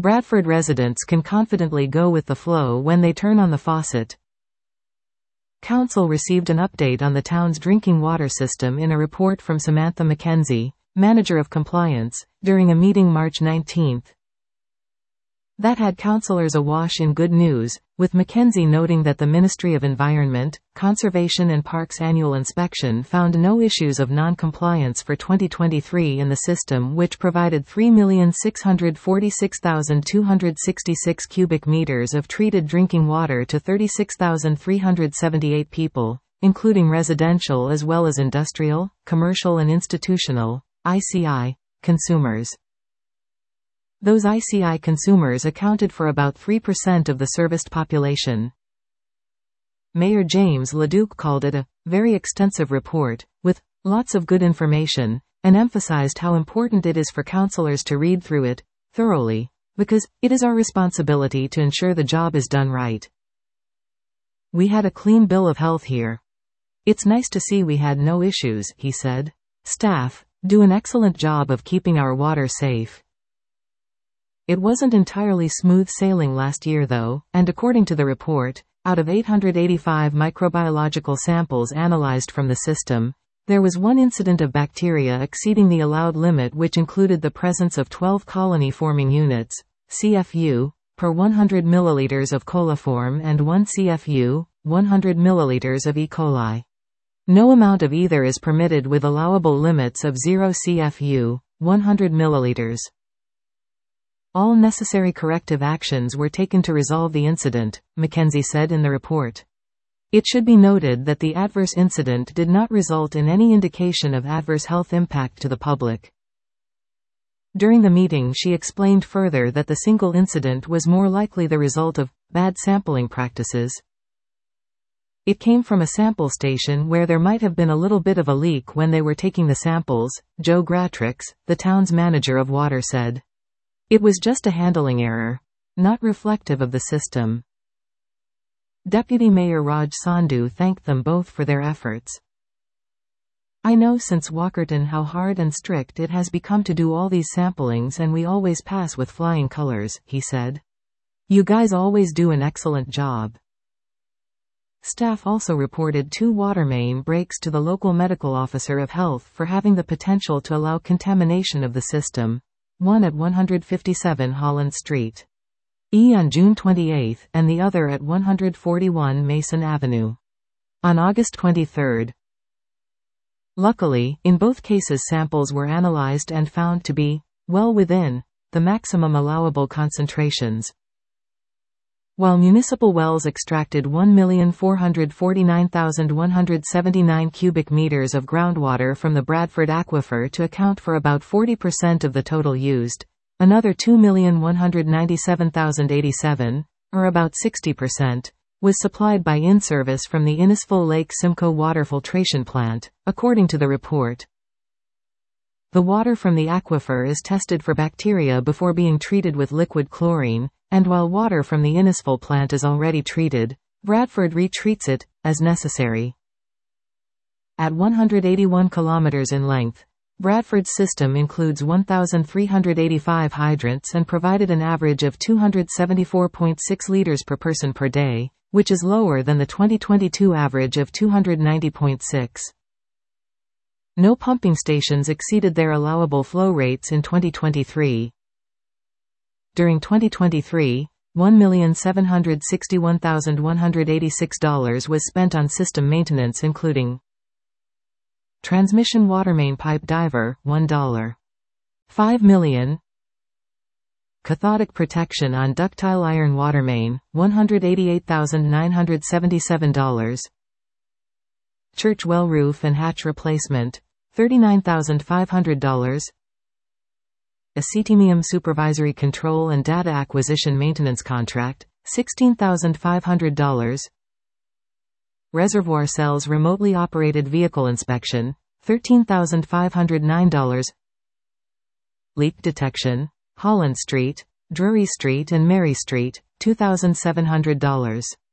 Bradford residents can confidently go with the flow when they turn on the faucet. Council received an update on the town's drinking water system in a report from Samantha McKenzie, Manager of Compliance, during a meeting March 19. That had councillors awash in good news, with McKenzie noting that the Ministry of Environment, Conservation and Parks annual inspection found no issues of non-compliance for 2023 in the system, which provided 3,646,266 cubic meters of treated drinking water to 36,378 people, including residential as well as industrial, commercial and institutional, ICI, consumers. Those ICI consumers accounted for about 3% of the serviced population. Mayor James LeDuc called it a very extensive report, with lots of good information, and emphasized how important it is for councillors to read through it thoroughly, because it is our responsibility to ensure the job is done right. We had a clean bill of health here. It's nice to see we had no issues, he said. Staff do an excellent job of keeping our water safe. It wasn't entirely smooth sailing last year though, and according to the report, out of 885 microbiological samples analyzed from the system, there was one incident of bacteria exceeding the allowed limit, which included the presence of 12 colony-forming units, CFU, per 100 milliliters of coliform and 1 CFU, 100 milliliters of E. coli. No amount of either is permitted with allowable limits of 0 CFU, 100 milliliters. All necessary corrective actions were taken to resolve the incident, McKenzie said in the report. It should be noted that the adverse incident did not result in any indication of adverse health impact to the public. During the meeting, she explained further that the single incident was more likely the result of bad sampling practices. It came from a sample station where there might have been a little bit of a leak when they were taking the samples, Joe Gratrix, the town's manager of water, said. It was just a handling error, not reflective of the system. Deputy Mayor Raj Sandhu thanked them both for their efforts. I know since Walkerton how hard and strict it has become to do all these samplings, and we always pass with flying colors, he said. You guys always do an excellent job. Staff also reported 2 water main breaks to the local medical officer of health for having the potential to allow contamination of the system. One at 157 Holland Street E on June 28 and the other at 141 Mason Avenue on August 23. Luckily, in both cases samples were analyzed and found to be well within the maximum allowable concentrations. While municipal wells extracted 1,449,179 cubic meters of groundwater from the Bradford aquifer to account for about 40% of the total used, another 2,197,087, or about 60%, was supplied by in-service from the Innisful Lake Simcoe Water Filtration Plant, according to the report. The water from the aquifer is tested for bacteria before being treated with liquid chlorine, and while water from the Innisful plant is already treated, Bradford retreats it, as necessary. At 181 kilometers in length, Bradford's system includes 1,385 hydrants and provided an average of 274.6 liters per person per day, which is lower than the 2022 average of 290.6. No pumping stations exceeded their allowable flow rates in 2023. During 2023, $1,761,186 was spent on system maintenance, including transmission water main pipe diver, $1. $5 million. Cathodic protection on ductile iron water main, $188,977. Church well roof and hatch replacement, $39,500. Acetemium supervisory control and data acquisition maintenance contract, $16,500. Reservoir cells remotely operated vehicle inspection, $13,509. Leak detection, Holland Street, Drury Street and Mary Street, $2,700.